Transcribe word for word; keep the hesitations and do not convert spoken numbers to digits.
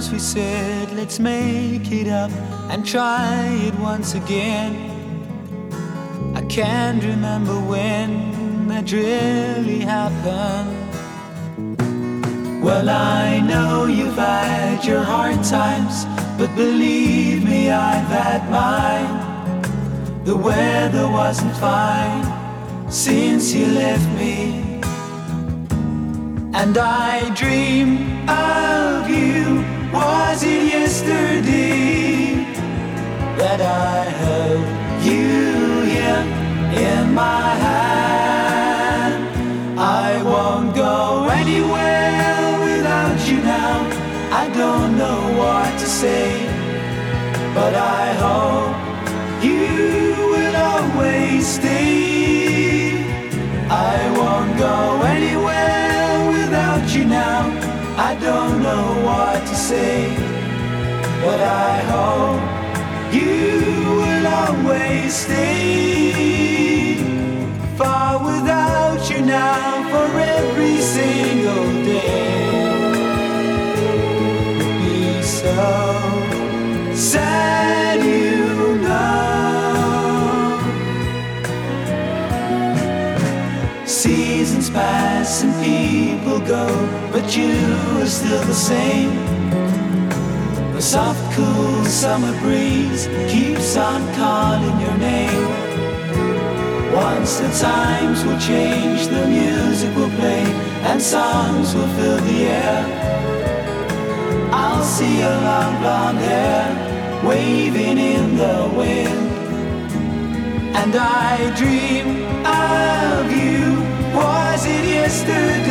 times we said let's make it up and try it once again. I can't remember when that really happened. Well, I know you've had your hard times, but believe me, I've had mine. The weather wasn't fine since you left me, and I dream of you. Was it yesterday that I held you here in my hand? I won't go anywhere without you now. I don't know what to say, but I hope you will always stay. I won't go anywhere without you now. I don't know what to say, but I hope you will always stay. Far without you now for every single day would be so sad, you know. Seasons pass and people go, but you are still the same. The soft, cool summer breeze keeps on calling your name. Once the times will change, the music will play, and songs will fill the air. I'll see your long blonde hair waving in the wind, and I dream of you. Was it yesterday